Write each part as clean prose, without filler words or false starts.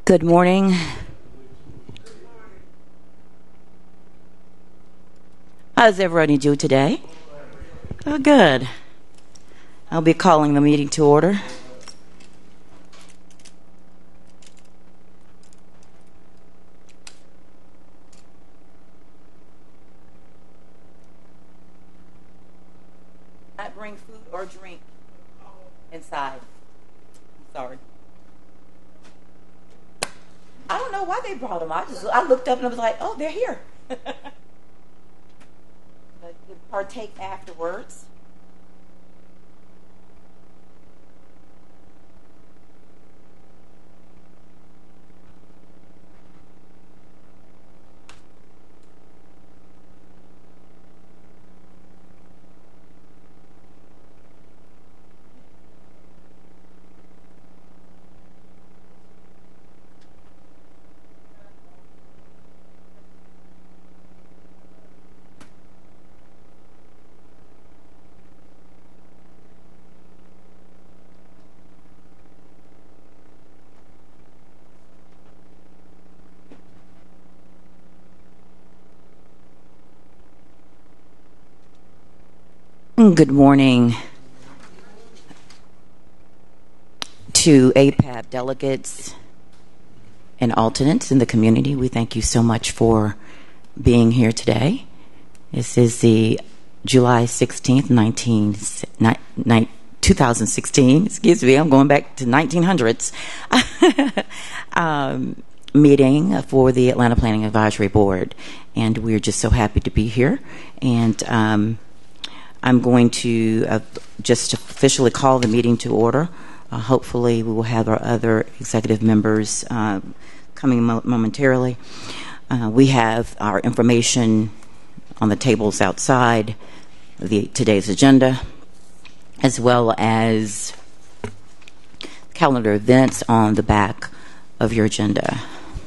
Good morning. How's everybody do today? Oh, good. I'll be calling the meeting to order. Not bring food or drink inside. I'm sorry. I don't know why they brought them. I looked up and I was like, oh, they're here. But you partake afterwards. Good morning to APAB delegates and alternates in the community. We thank you so much for being here today. This is the July 16th, 2016. Excuse me, I'm going back to 1900s. Meeting for the Atlanta Planning Advisory Board. And we're just so happy to be here. And I'm going to just officially call the meeting to order. Hopefully we will have our other executive members coming momentarily. We have our information on the tables outside, today's agenda, as well as calendar events on the back of your agenda.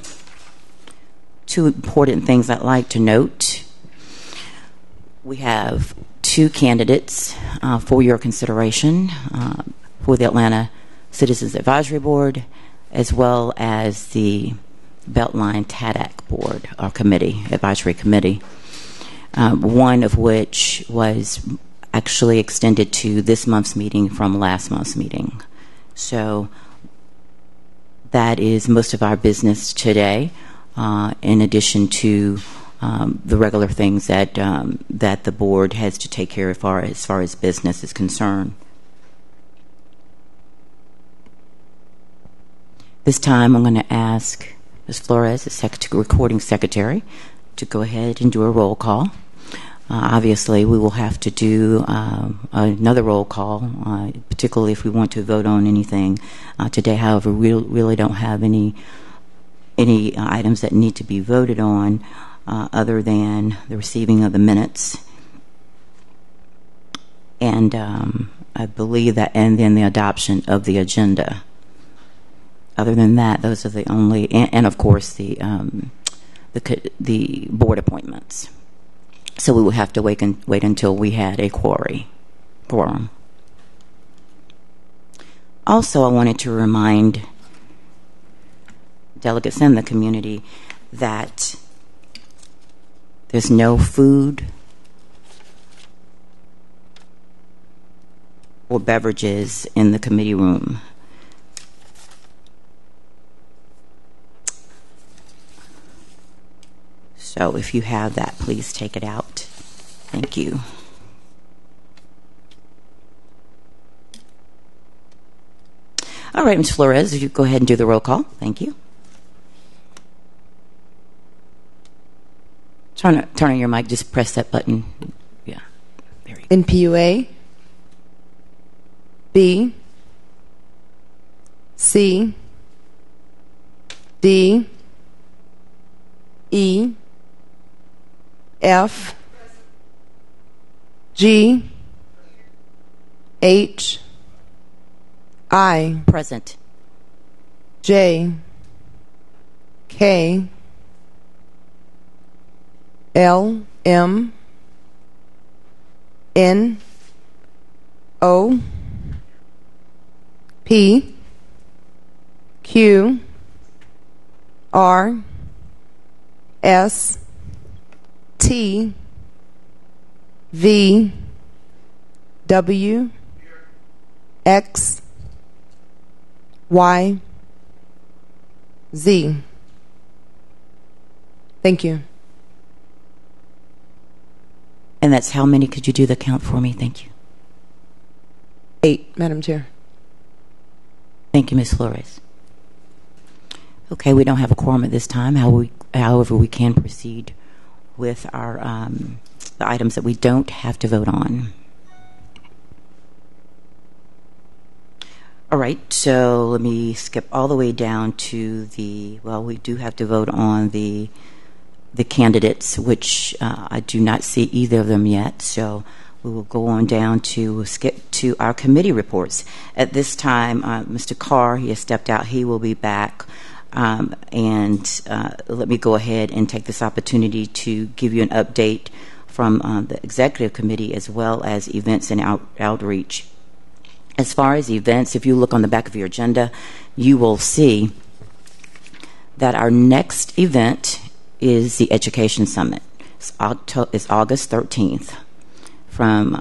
Two important things I'd like to note. We have two candidates for your consideration for the Atlanta Citizens Advisory Board, as well as the Beltline TADAC Board or committee, advisory committee, one of which was actually extended to this month's meeting from last month's meeting. So that is most of our business today, in addition to the regular things that that the board has to take care of as far as business is concerned. This time I'm going to ask Ms. Flores, the recording secretary, to go ahead and do a roll call. Obviously, we will have to do another roll call, particularly if we want to vote on anything today. However, we really don't have any items that need to be voted on other than the receiving of the minutes. And I believe that, and then the adoption of the agenda. Other than that, those are the only, and of course the board appointments. So we will have to wait until we had a quorum. Also, I wanted to remind delegates in the community that there's no food or beverages in the committee room. So if you have that, please take it out. Thank you. All right, Ms. Flores, if you go ahead and do the roll call. Thank you. Turn on your mic. Just press that button. Yeah. There you go. In PUA, B, C, D, E, F, G, H, I, Present. J, K, L, M, N, O, P, Q, R S T V W X Y Z. Thank you. And that's how many? Could you do the count for me? Thank you. 8, Madam Chair. Thank you, Ms. Flores. Okay, we don't have a quorum at this time. However, we can proceed with our the items that we don't have to vote on. All right, so let me skip all the way down to we do have to vote on the candidates, which I do not see either of them yet. So we will go on down to skip to our committee reports. At this time, Mr. Carr, he has stepped out. He will be back. And let me go ahead and take this opportunity to give you an update from the executive committee as well as events and outreach. As far as events, if you look on the back of your agenda, you will see that our next event is the Education Summit. It's August 13th. From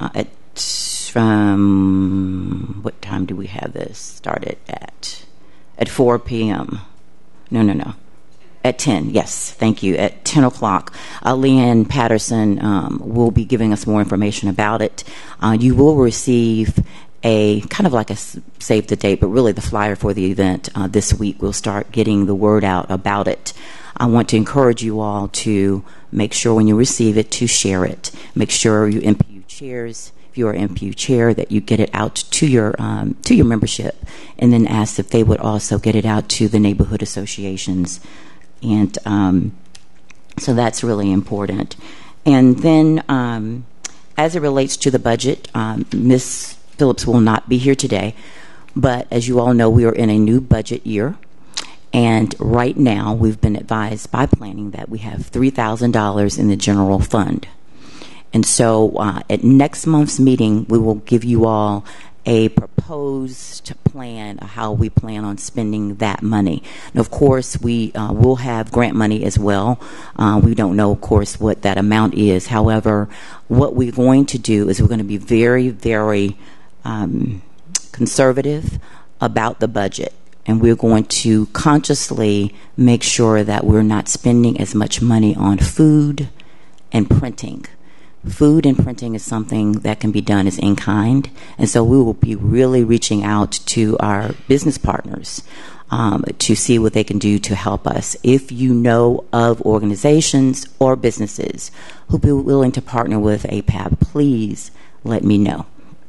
what time do we have this started at? At 4 p.m. No. At 10, yes, thank you. At 10 o'clock, Leanne Patterson will be giving us more information about it. You will receive a kind of like a save the date, but really the flyer for the event this week. We'll start getting the word out about it. I want to encourage you all to make sure when you receive it to share it. Make sure you MPU chairs, if you are MPU chair, that you get it out to your membership, and then ask if they would also get it out to the neighborhood associations. And so that's really important. And then as it relates to the budget, Ms. Phillips will not be here today, but as you all know, we are in a new budget year. And right now, we've been advised by planning that we have $3,000 in the general fund. And so at next month's meeting, we will give you all a proposed plan of how we plan on spending that money. And of course, we will have grant money as well. We don't know, of course, what that amount is. However, what we're going to do is we're going to be very, very conservative about the budget. And we're going to consciously make sure that we're not spending as much money on food and printing. Food and printing is something that can be done as in kind. And so we will be really reaching out to our business partners to see what they can do to help us. If you know of organizations or businesses who would be willing to partner with APAB, please let me know.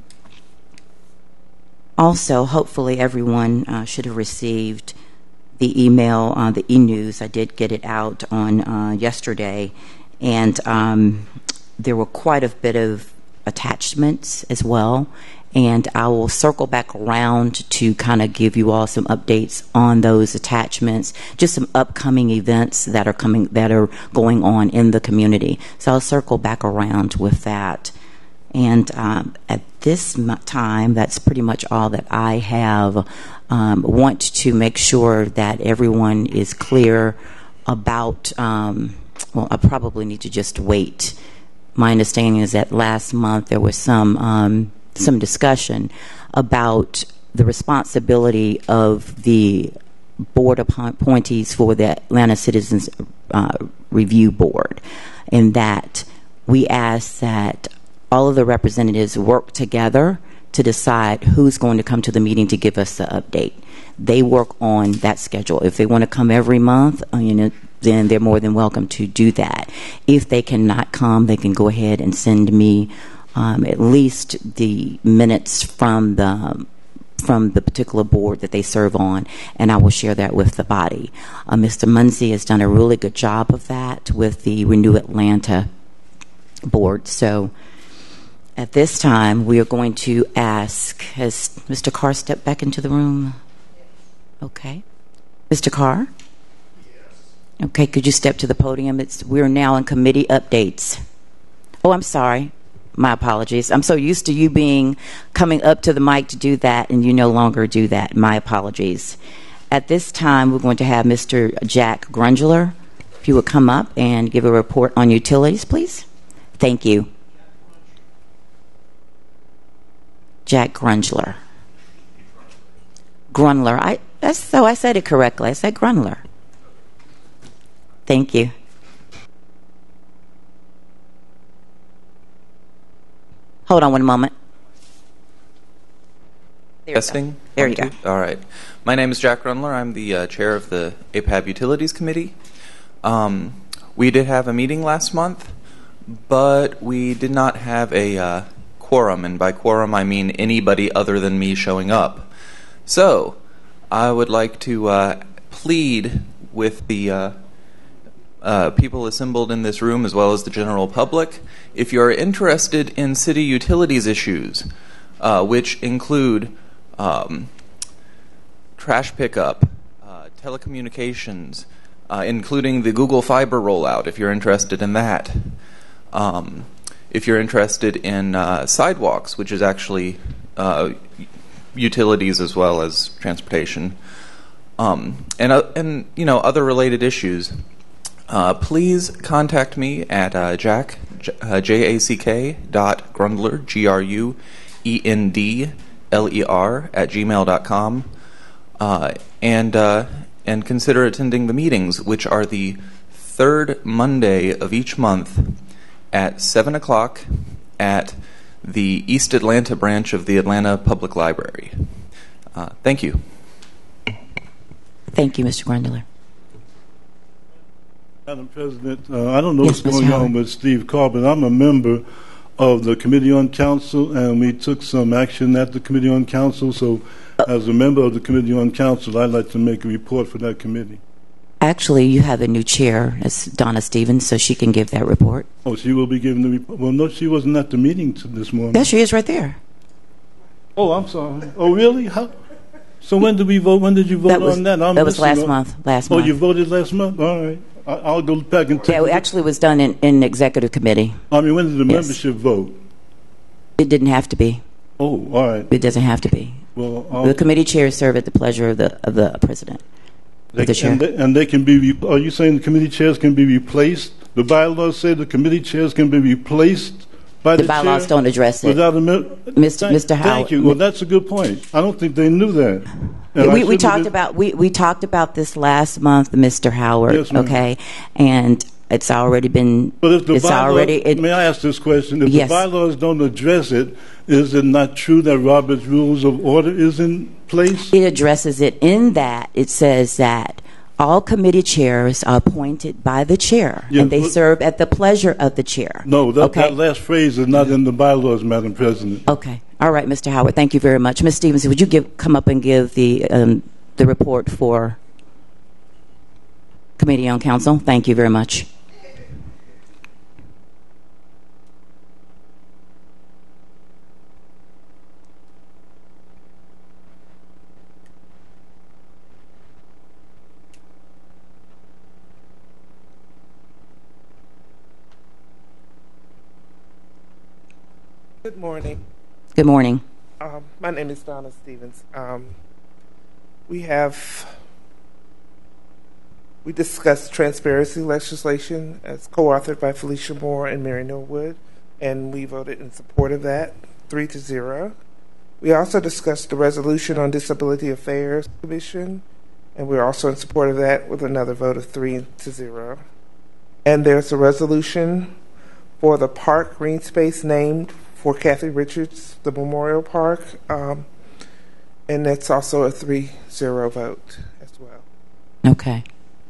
Also, hopefully everyone should have received the email, the e-news. I did get it out on yesterday, and there were quite a bit of attachments as well. And I will circle back around to kind of give you all some updates on those attachments, just some upcoming events that are going on in the community. So I'll circle back around with that. And at this time, that's pretty much all that I have. Want to make sure that everyone is clear about, well, I probably need to just wait. My understanding is that last month there was some discussion about the responsibility of the board appointees for the Atlanta Citizens Review Board, in that we asked that all of the representatives work together to decide who's going to come to the meeting to give us the update. They work on that schedule. If they want to come every month, then they're more than welcome to do that. If they cannot come, they can go ahead and send me at least the minutes from the particular board that they serve on, and I will share that with the body. Mr. Munzie has done a really good job of that with the Renew Atlanta board. So at this time, we are going to ask, has Mr. Carr stepped back into the room? Okay. Mr. Carr? Yes. Okay, could you step to the podium? We're now in committee updates. Oh, I'm sorry. My apologies. I'm so used to you coming up to the mic to do that, and you no longer do that. My apologies. At this time, we're going to have Mr. Jack Grungler. If you would come up and give a report on utilities, please. Thank you. Jack Grungler. Grunler. I said it correctly. I said Grunler. Thank you. Hold on one moment. Testing. There you go. All right. My name is Jack Grunler. I'm the chair of the APAB Utilities Committee. We did have a meeting last month, but we did not have a quorum, and by quorum I mean anybody other than me showing up. So I would like to plead with the people assembled in this room as well as the general public. If you're interested in city utilities issues, which include trash pickup, telecommunications, including the Google Fiber rollout, if you're interested in that. If you're interested in sidewalks, which is actually utilities as well as transportation, and you know, other related issues, please contact me at Jack Grundler GRUENDLER @gmail.com, and consider attending the meetings, which are the third Monday of each month at 7 o'clock at the East Atlanta branch of the Atlanta Public Library. Thank you. Thank you, Mr. Grundler. Madam President, I don't know Yes, what's Mr. going Howard. on with Steve Carr, but I'm a member of the Committee on Council, and we took some action at the Committee on Council. So as a member of the Committee on Council, I'd like to make a report for that committee. Actually, you have a new chair, it's Donna Stevens, so she can give that report. Oh, she will be giving the report. Well, no, she wasn't at the meeting this morning. There she is right there. Oh, I'm sorry. Oh, really? How? So when did we vote? When did you vote on that? That was last month. Oh, you voted last month? All right. I'll go back and take Yeah, it actually was done in executive committee. I mean, when did the Yes. membership vote? It didn't have to be. Oh, all right. It doesn't have to be. Well, The committee chairs serve at the pleasure of the president. Of the chair. and they can be. Are you saying the committee chairs can be replaced? The bylaws say the committee chairs can be replaced by the The bylaws chair don't address it. without a Mr. Howard. Thank you. Well, that's a good point. I don't think they knew that. And I We shouldn't talked have- about we talked about this last month, Mr. Howard. Yes, ma'am. Okay, and it's already been. But if the it's bylaws, already. may I ask this question? If Yes. the bylaws don't address it, is it not true that Robert's Rules of Order is in place? It addresses it in that it says that all committee chairs are appointed by the chair, Yeah, and they but- serve at the pleasure of the chair. No, okay. that last phrase is not in the bylaws, Madam President. Okay. All right, Mr. Howard. Thank you very much, Ms. Stevens. Would you come up and give the report for Committee on Council? Thank you very much. Good morning. Good morning. My name is Donna Stevens. We discussed transparency legislation as co-authored by Felicia Moore and Mary Norwood, and we voted in support of that, 3-0. We also discussed the resolution on Disability Affairs Commission, and we're also in support of that with another vote of 3-0. And there's a resolution for the park green space named for Kathy Richards, the Memorial Park, and that's also a 3-0 vote as well. Okay.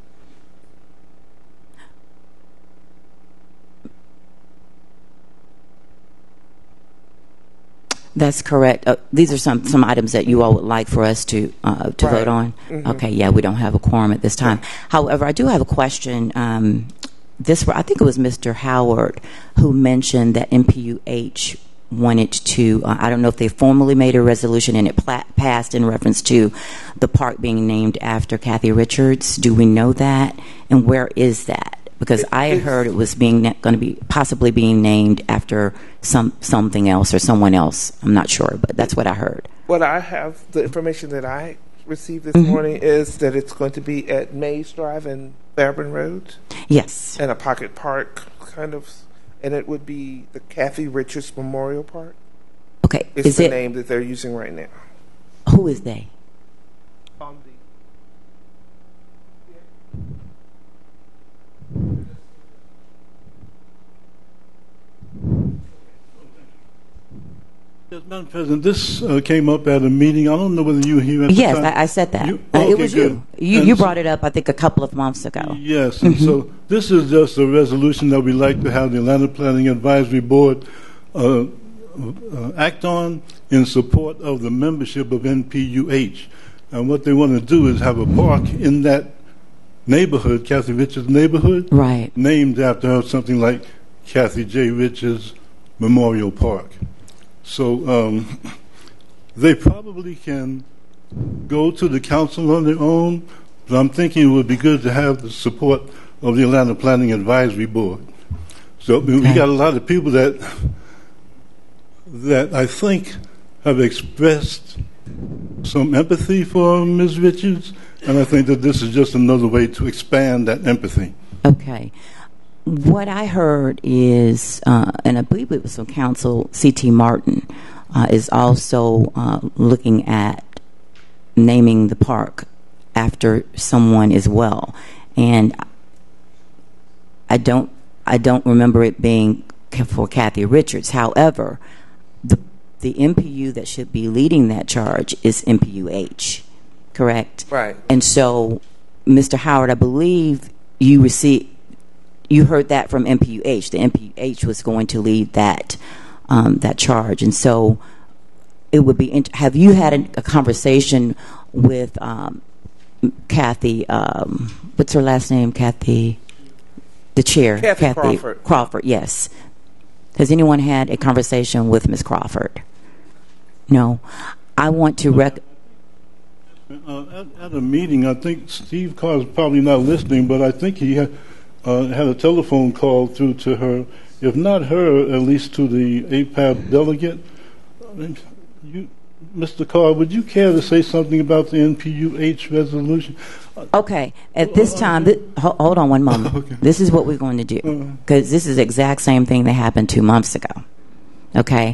That's correct. These are some items that you all would like for us to vote on. Mm-hmm. Okay. Yeah, we don't have a quorum at this time. However, I do have a question. I think it was Mr. Howard who mentioned that MPUH wanted to. I don't know if they formally made a resolution and it passed in reference to the park being named after Kathy Richards. Do we know that? And where is that? Because I heard it was going to be possibly being named after something else or someone else. I'm not sure, but that's what I heard. What I have, the information that I received this morning is that it's going to be at Mays Drive and Fairburn Road Yes. and a pocket park, kind of, and it would be the Kathy Richards Memorial Park. Okay. It's Is the it? name that they're using right now. Who is they? Yes, Madam President, this came up at a meeting. I don't know whether you were here at the Yes, time. I said that. Okay, It was you. good. You And so- brought it up, I think, a couple of months ago. Yes, and so this is just a resolution that we'd like to have the Atlanta Planning Advisory Board act on in support of the membership of NPUH. And what they want to do is have a park in that neighborhood, Kathy Richards neighborhood, Right. named after her, something like Kathy J. Richards Memorial Park. So they probably can go to the council on their own, but I'm thinking it would be good to have the support of the Atlanta Planning Advisory Board. So we Okay. got a lot of people that I think have expressed some empathy for Ms. Richards, and I think that this is just another way to expand that empathy. Okay. What I heard is, and I believe it was from Council C.T. Martin, is also looking at naming the park after someone as well. And I don't remember it being for Kathy Richards. However, the MPU that should be leading that charge is MPUH, correct? Right. And so, Mr. Howard, I believe you heard that from MPUH. The MPUH was going to lead that charge, and so it would be. Have you had a conversation with Kathy? What's her last name? Kathy, the chair. Kathy Crawford. Crawford. Yes. Has anyone had a conversation with Ms. Crawford? No. I want to At a meeting, I think Steve Carr is probably not listening, but I think he had a telephone call through to her, if not her, at least to the APAB delegate. Mr. Carr, would you care to say something about the NPUH resolution? Okay. At this time, hold on one moment. Okay. This is what we're going to do, because this is the exact same thing that happened 2 months ago. Okay.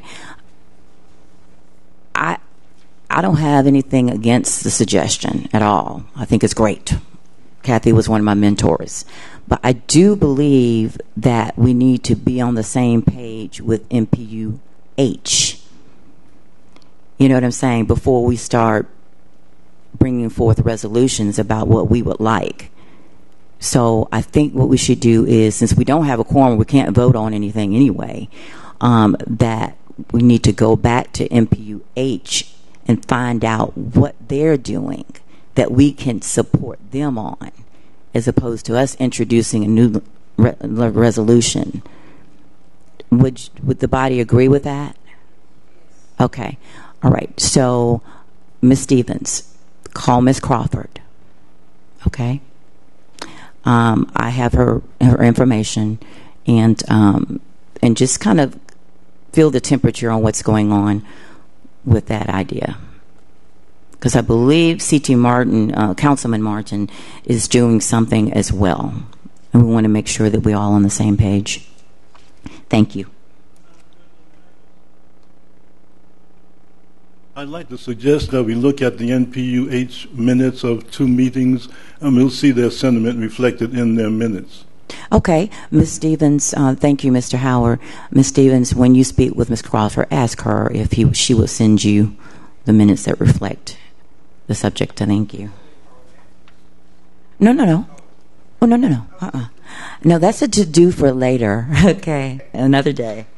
I don't have anything against the suggestion at all. I think it's great. Kathy was one of my mentors. But I do believe that we need to be on the same page with MPUH. You know what I'm saying? Before we start bringing forth resolutions about what we would like. So I think what we should do is, since we don't have a quorum, we can't vote on anything anyway, that we need to go back to MPUH and find out what they're doing that we can support them on, as opposed to us introducing a new resolution. Would the body agree with that? Okay. All right. So, Ms. Stevens, call Ms. Crawford. Okay. I have her information, and just kind of feel the temperature on what's going on with that idea. Because I believe C.T. Martin, Councilman Martin, is doing something as well. And we want to make sure that we're all on the same page. Thank you. I'd like to suggest that we look at the NPUH minutes of 2 meetings, and we'll see their sentiment reflected in their minutes. Okay, Ms. Stevens, thank you, Mr. Howard. Ms. Stevens, when you speak with Ms. Crawford, ask her if she will send you the minutes that reflect the subject. Thank you. No. Oh, no. No, that's a to-do for later. Okay, another day.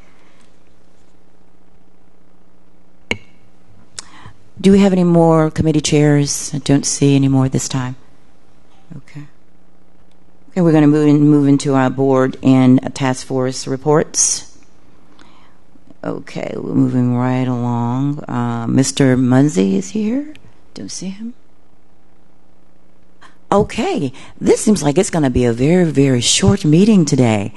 Do we have any more committee chairs? I don't see any more this time. Okay. Okay, we're going to move into our board and task force reports. Okay, we're moving right along. Mr. Munzie is here. Don't see him. Okay, this seems like it's going to be a very, very short meeting today.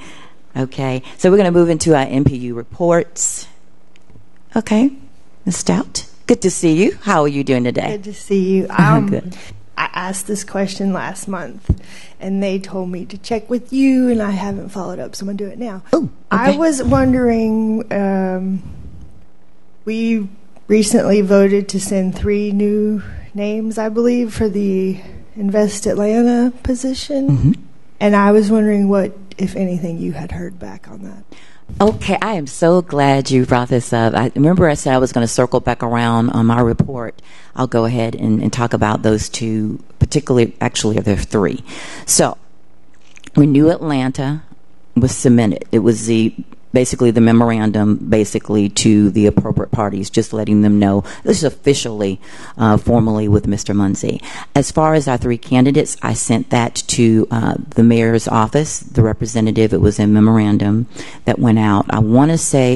Okay, so we're going to move into our MPU reports. Okay, Ms. Stout. Good to see you. How are you doing today? Good to see you. Good. I asked this question last month, and they told me to check with you, and I haven't followed up, so I'm going to do it now. Oh, okay. I was wondering, we recently voted to send 3 new names, I believe, for the Invest Atlanta position, Mm-hmm. and I was wondering what, if anything, you had heard back on that. Okay, I am so glad you brought this up. I remember I said I was going to circle back around on my report. I'll go ahead and talk about those 2, particularly, actually, there are 3. So, Renew Atlanta was submitted. It was basically the memorandum basically to the appropriate parties, just letting them know this is officially formally with Mr. Muncy. As far as our 3 candidates, I sent that to the mayor's office, the representative. It was a memorandum that went out. I want to say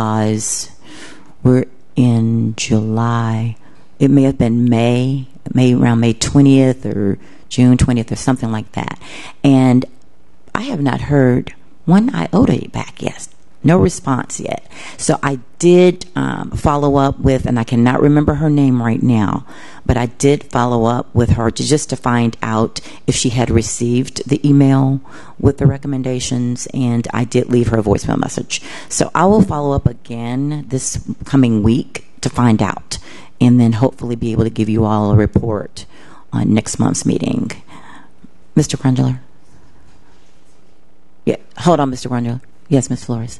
we're in July. It may have been around May 20th or June 20th or something like that. And I have not heard one iota back yet. No response yet. So I did follow up with, and I cannot remember her name right now, but I did follow up with her just to find out if she had received the email with the recommendations, and I did leave her a voicemail message. So I will follow up again this coming week to find out, and then hopefully be able to give you all a report on next month's meeting. Mr. Grundler? Yeah, hold on, Mr. Grundler. Yes, Ms. Flores.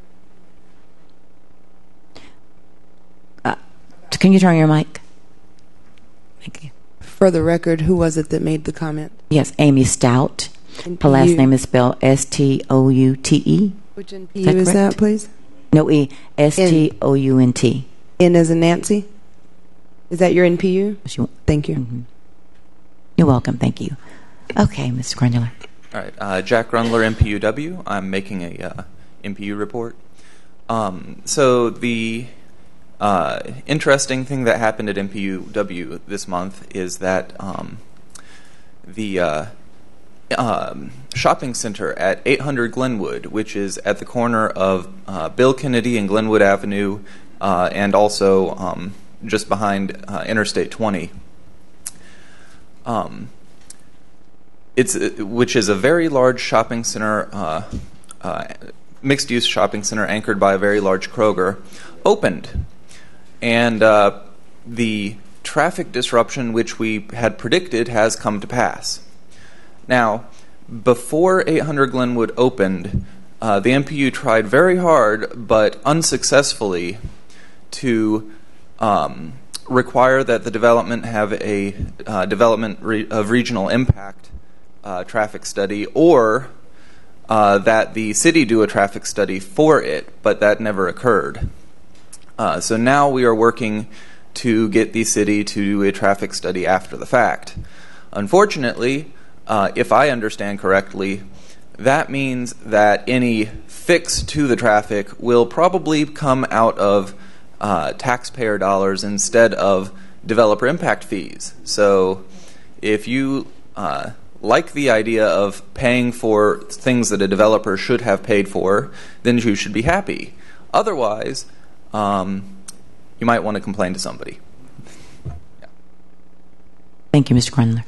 Can you turn your mic? Thank you. For the record, who was it that made the comment? Yes, Amy Stout. NPU. Her last name is spelled S-T-O-U-T-E. Which NPU that is that, correct? please? No E. S-T-O-U-N-T. N as in Nancy? Is that your NPU? Thank you. Mm-hmm. You're welcome. Thank you. Okay, Mr. Grundler. All right, Jack Grundler, MPUW. I'm making a MPU report. So the interesting thing that happened at MPUW this month is that the shopping center at 800 Glenwood, which is at the corner of Bill Kennedy and Glenwood Avenue, and also just behind Interstate 20, which is a very large shopping center, mixed-use shopping center anchored by a very large Kroger, opened. And the traffic disruption which we had predicted has come to pass. Now, before 800 Glenwood opened, the MPU tried very hard, but unsuccessfully, to require that the development have a development of regional impact traffic study, or that the city do a traffic study for it, but that never occurred. So now we are working to get the city to do a traffic study after the fact. Unfortunately, if I understand correctly, that means that any fix to the traffic will probably come out of taxpayer dollars instead of developer impact fees. So if you like the idea of paying for things that a developer should have paid for, then you should be happy. Otherwise, you might want to complain to somebody. Yeah. Thank you, Mr. Grundler.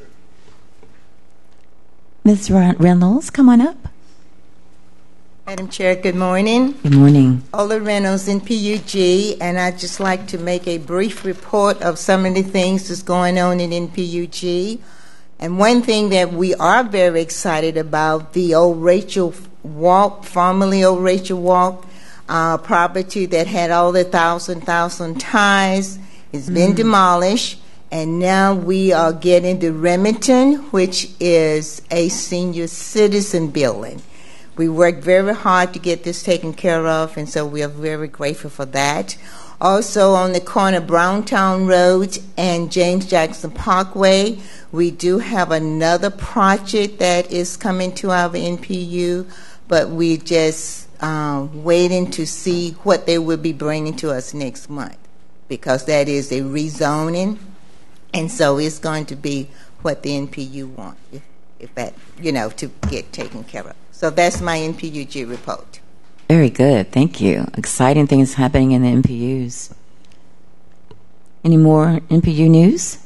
Ms. Reynolds, come on up. Madam Chair, good morning. Good morning. Ola Reynolds in PUG, and I'd just like to make a brief report of some of the things that's going on in NPUG. And one thing that we are very excited about, the old Rachel Walk, formerly old Rachel Walk, property that had all the thousand ties, has been demolished, and now we are getting the Remington, which is a senior citizen building. We worked very hard to get this taken care of, and so we are very grateful for that. Also, on the corner of Browntown Road and James Jackson Parkway, we do have another project that is coming to our NPU, but we just waiting to see what they will be bringing to us next month, because that is a rezoning, and so it's going to be what the NPU want, if that, to get taken care of. So that's my NPUG report. Very good. Thank you. Exciting things happening in the NPUs. any more NPU news?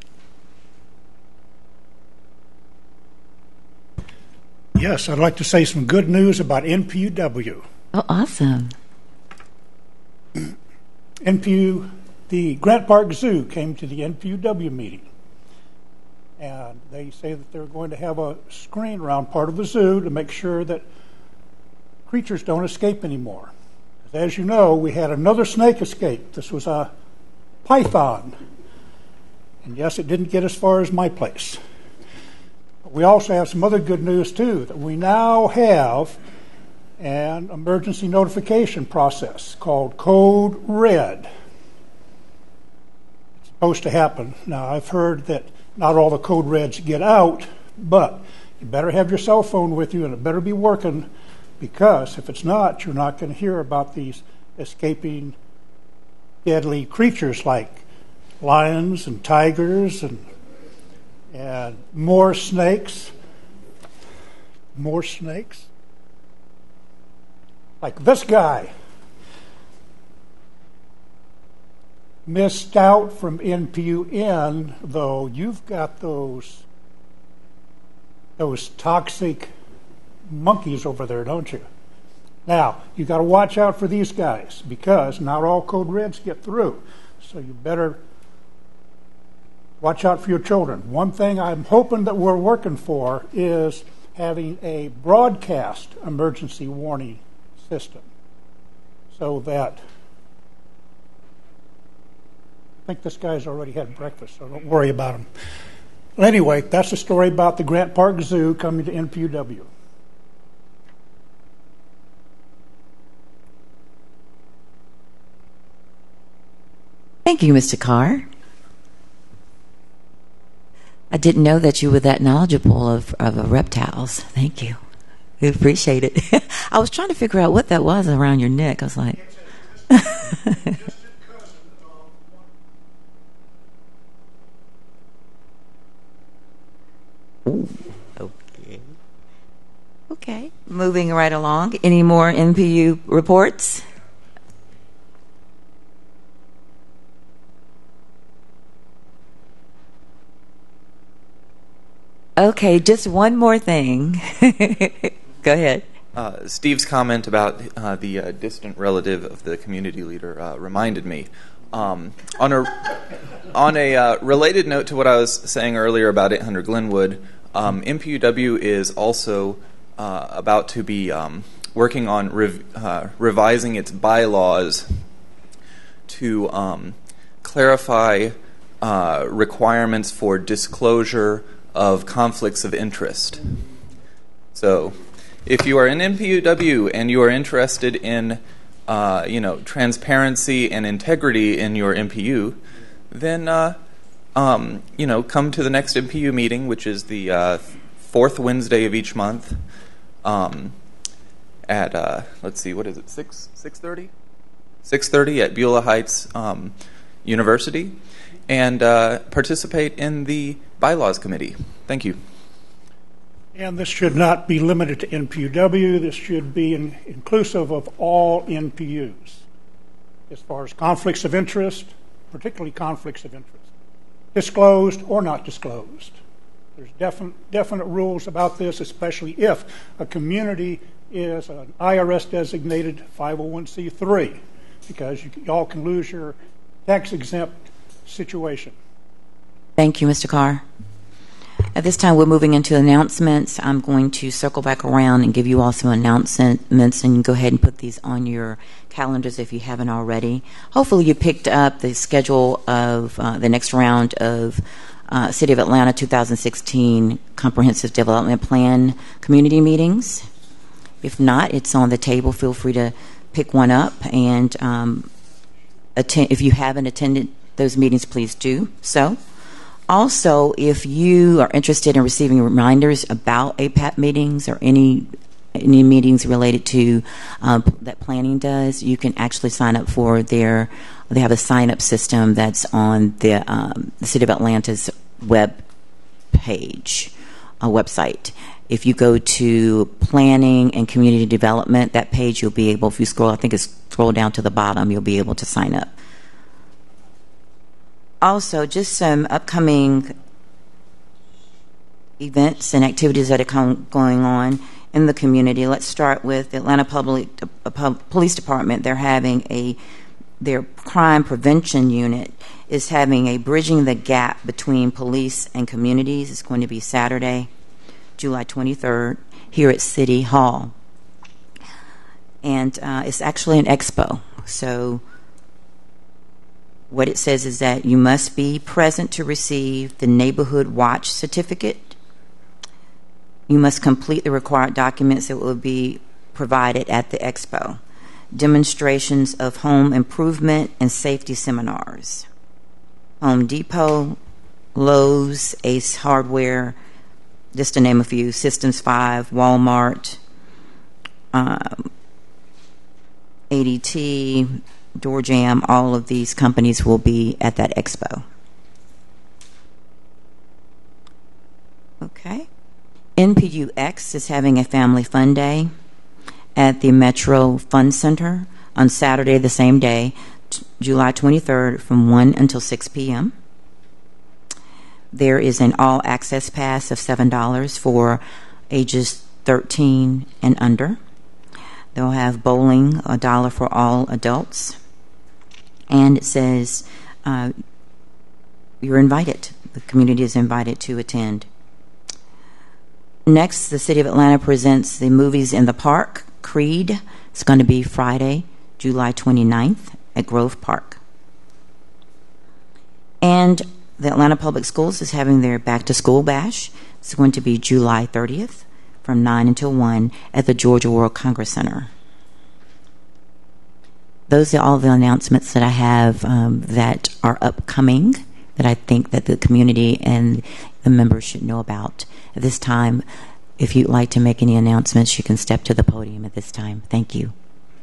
Yes, I'd like to say some good news about NPUW. Oh, awesome. The Grant Park Zoo came to the NPUW meeting. And they say that they're going to have a screen around part of the zoo to make sure that creatures don't escape anymore. As you know, we had another snake escape. This was a python. And yes, it didn't get as far as my place. But we also have some other good news, too, that we now have an emergency notification process called Code Red. It's supposed to happen. Now, I've heard that not all the Code Reds get out, but you better have your cell phone with you, and it better be working, because if it's not, you're not going to hear about these escaping deadly creatures like lions and tigers and more snakes. More snakes. Like this guy. Missed out from NPUN, though. You've got those toxic monkeys over there, don't you? Now, you got to watch out for these guys, because not all Code Reds get through. So you better watch out for your children. One thing I'm hoping that we're working for is having a broadcast emergency warning system, so that I think this guy's already had breakfast, so don't worry about him. Well, anyway, that's the story about the Grant Park Zoo coming to NPUW. Thank you, Mr. Carr. I didn't know that you were that knowledgeable of reptiles. Thank you. We appreciate it. I was trying to figure out what that was around your neck. I was like... Ooh, okay. Okay. Moving right along. Any more NPU reports? Okay, just one more thing. Go ahead. Steve's comment about the distant relative of the community leader reminded me. On a related note to what I was saying earlier about 800 Glenwood, MPUW is also about to be working on revising its bylaws to clarify requirements for disclosure of conflicts of interest. So, if you are in MPUW and you are interested in, transparency and integrity in your MPU, then, come to the next MPU meeting, which is the fourth Wednesday of each month, at let's see, what is it? 6:30? 6:30 at Beulah Heights University, and participate in the Bylaws Committee. Thank you. And this should not be limited to NPUW. This should be inclusive of all NPUs as far as conflicts of interest, particularly conflicts of interest, disclosed or not disclosed. There's definite rules about this, especially if a community is an IRS-designated 501c3, because y'all can lose your tax-exempt situation. Thank you, Mr. Carr. At this time, we're moving into announcements. I'm going to circle back around and give you all some announcements, and you can go ahead and put these on your calendars if you haven't already. Hopefully you picked up the schedule of the next round of City of Atlanta 2016 Comprehensive Development Plan community meetings. If not, it's on the table. Feel free to pick one up, and attend. If you haven't attended those meetings, please do so. Also, if you are interested in receiving reminders about APAP meetings or any meetings related to that planning does, you can actually sign up for they have a sign-up system that's on the City of Atlanta's web page, website. If you go to Planning and Community Development, that page you'll be able, if you scroll, I think it's scroll down to the bottom, you'll be able to sign up. Also, just some upcoming events and activities that are going on in the community. Let's start with the Atlanta Police Department. They're having their crime prevention unit is having a Bridging the Gap between police and communities. It's going to be Saturday, July 23rd, here at City Hall. And it's actually an expo. So what it says is that you must be present to receive the Neighborhood Watch certificate. You must complete the required documents that will be provided at the expo. Demonstrations of home improvement and safety seminars. Home Depot, Lowe's, Ace Hardware, just to name a few, Systems 5, Walmart, ADT, Door Jam, all of these companies will be at that expo. Okay. NPUX is having a family fun day at the Metro Fun Center on Saturday, the same day, July 23rd, from 1 until 6 p.m. There is an all-access pass of $7 for ages 13 and under. They'll have bowling, $1 for all adults. And it says you're invited. The community is invited to attend. Next, the City of Atlanta presents the Movies in the Park, Creed. It's going to be Friday, July 29th at Grove Park. And the Atlanta Public Schools is having their back-to-school bash. It's going to be July 30th from 9 until 1 at the Georgia World Congress Center. Those are all the announcements that I have that are upcoming that I think that the community and the members should know about. At this time, if you'd like to make any announcements, you can step to the podium at this time. Thank you.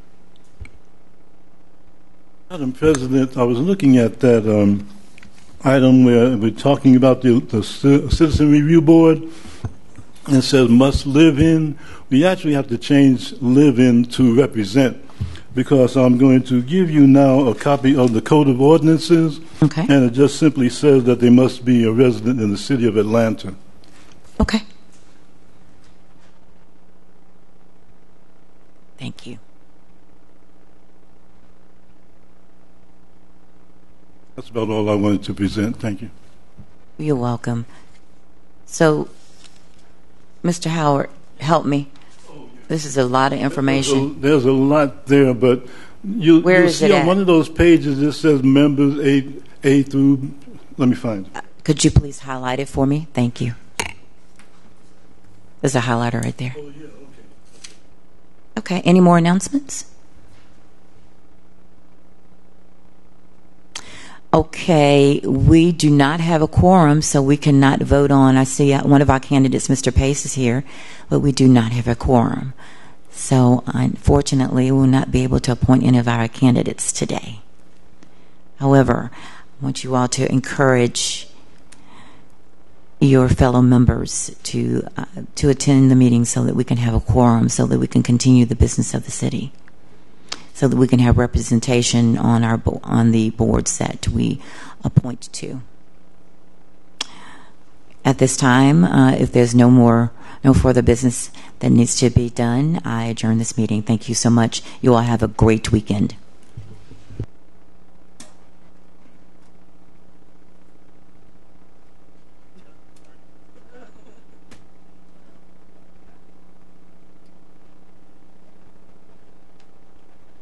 Madam President, I was looking at that item where we're talking about the Citizen Review Board, and it says must live in. We actually have to change live in to represent, because I'm going to give you now a copy of the Code of Ordinances, Okay. and it just simply says that they must be a resident in the city of Atlanta. Okay. Thank you. That's about all I wanted to present. Thank you. You're welcome. So, Mr. Howard, help me. This is a lot of information. There's a lot there, but you'll is see it on at? one of those pages it says members A through. Let me find it. Could you please highlight it for me? Thank you. There's a highlighter right there. Oh yeah, okay. Okay, any more announcements? Okay, we do not have a quorum, so we cannot vote on. I see one of our candidates, Mr. Pace, is here, but we do not have a quorum. So, unfortunately, we will not be able to appoint any of our candidates today. However, I want you all to encourage your fellow members to attend the meeting so that we can have a quorum, so that we can continue the business of the city, so that we can have representation on the boards that we appoint to. At this time, if there's no further business that needs to be done, I adjourn this meeting. Thank you so much. You all have a great weekend.